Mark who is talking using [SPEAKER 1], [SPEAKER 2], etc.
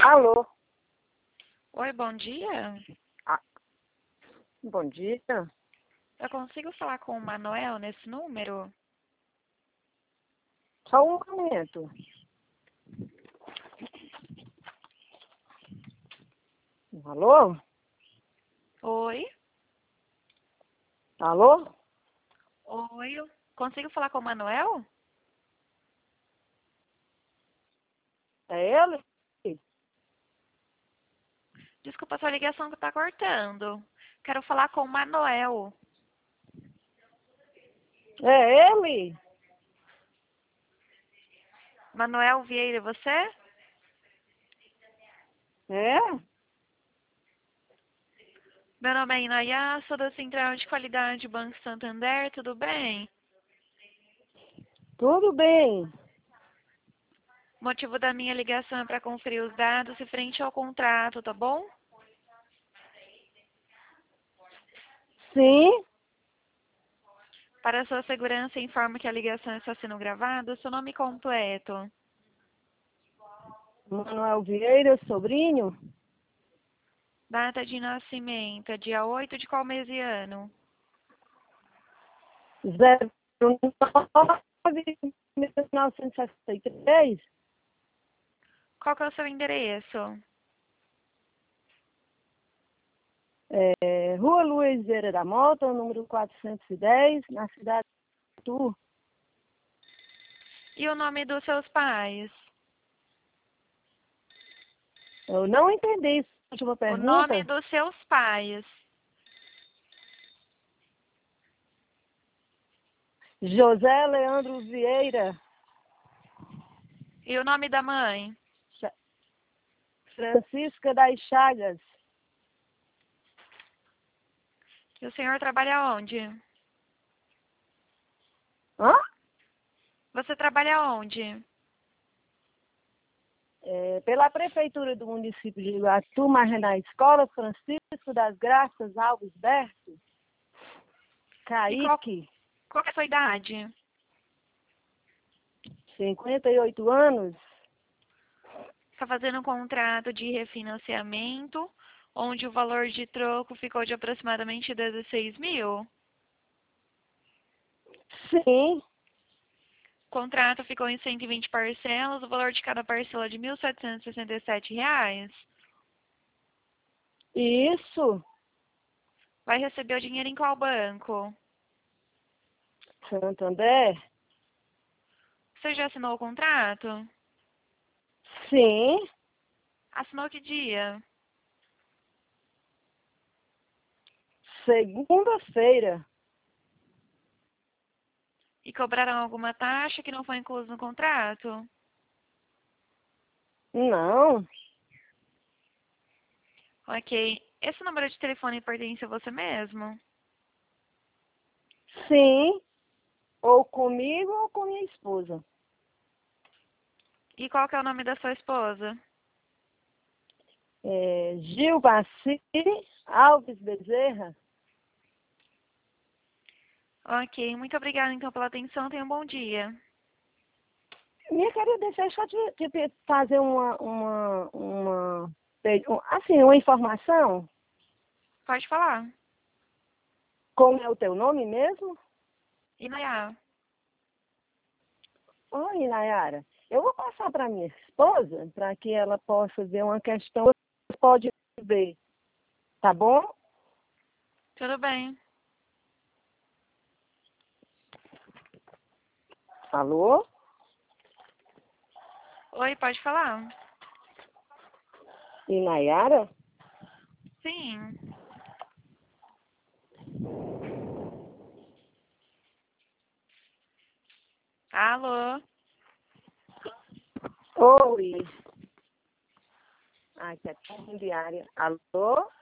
[SPEAKER 1] Alô?
[SPEAKER 2] Oi, bom dia.
[SPEAKER 1] Ah, bom dia.
[SPEAKER 2] Eu consigo falar com o Manuel nesse número?
[SPEAKER 1] Só um momento. Alô?
[SPEAKER 2] Oi?
[SPEAKER 1] Alô?
[SPEAKER 2] Oi? Consigo falar com o Manuel?
[SPEAKER 1] É ele?
[SPEAKER 2] Desculpa, sua ligação que tá cortando. Quero falar com o Manuel.
[SPEAKER 1] É ele?
[SPEAKER 2] Manuel Vieira, você?
[SPEAKER 1] É?
[SPEAKER 2] Meu nome é Inayá, sou da Central de Qualidade Banco Santander, tudo bem?
[SPEAKER 1] Tudo bem.
[SPEAKER 2] O motivo da minha ligação é para conferir os dados referente ao contrato, tá bom?
[SPEAKER 1] Sim.
[SPEAKER 2] Para sua segurança, informo que a ligação está sendo gravada. Seu nome completo.
[SPEAKER 1] Manuel Vieira, sobrinho.
[SPEAKER 2] Data de nascimento, é dia 8 de qual mês e ano?
[SPEAKER 1] 09/1963.
[SPEAKER 2] Qual que é o seu endereço?
[SPEAKER 1] Rua Luiz Vieira da Mota, número 410, na cidade de Itu.
[SPEAKER 2] E o nome dos seus pais?
[SPEAKER 1] Eu não entendi essa última
[SPEAKER 2] O nome
[SPEAKER 1] pergunta.
[SPEAKER 2] dos seus pais.
[SPEAKER 1] José Leandro Vieira.
[SPEAKER 2] E o nome da mãe?
[SPEAKER 1] Francisca das Chagas.
[SPEAKER 2] E o senhor trabalha onde?
[SPEAKER 1] Hã?
[SPEAKER 2] Você trabalha onde?
[SPEAKER 1] Pela Prefeitura do município de Iguatu, mas na Escola Francisco das Graças Alves Berto,
[SPEAKER 2] E qual,
[SPEAKER 1] Caíque,
[SPEAKER 2] qual que é a sua idade?
[SPEAKER 1] 58 anos.
[SPEAKER 2] Está fazendo um contrato de refinanciamento, onde o valor de troco ficou de aproximadamente 16 mil.
[SPEAKER 1] Sim,
[SPEAKER 2] O contrato ficou em 120 parcelas, o valor de cada parcela é de R$ 1.767.
[SPEAKER 1] isso.
[SPEAKER 2] Vai receber o dinheiro em qual banco?
[SPEAKER 1] Santander.
[SPEAKER 2] Você já assinou o contrato?
[SPEAKER 1] Sim,
[SPEAKER 2] Assinou que dia?
[SPEAKER 1] segunda-feira.
[SPEAKER 2] E cobraram alguma taxa que não foi incluso no contrato?
[SPEAKER 1] Não,
[SPEAKER 2] Ok. Esse número de telefone pertence a você mesmo?
[SPEAKER 1] sim, ou comigo ou com minha esposa.
[SPEAKER 2] E qual que é o nome da sua esposa?
[SPEAKER 1] Gilbaci Alves Bezerra.
[SPEAKER 2] Ok. Muito obrigada, então, pela atenção. Tenha um bom dia.
[SPEAKER 1] Minha querida, deixa eu te fazer assim, uma informação.
[SPEAKER 2] Pode falar.
[SPEAKER 1] Como é o teu nome mesmo?
[SPEAKER 2] Inayá.
[SPEAKER 1] Oi, Nayara. Eu vou passar para minha esposa para que ela possa ver uma questão que você pode ver, tá bom?
[SPEAKER 2] Tudo bem.
[SPEAKER 1] Alô?
[SPEAKER 2] Oi, pode falar?
[SPEAKER 1] E Nayara?
[SPEAKER 2] Sim. Alô?
[SPEAKER 1] Oi. Ai, que é tão diária. Alô?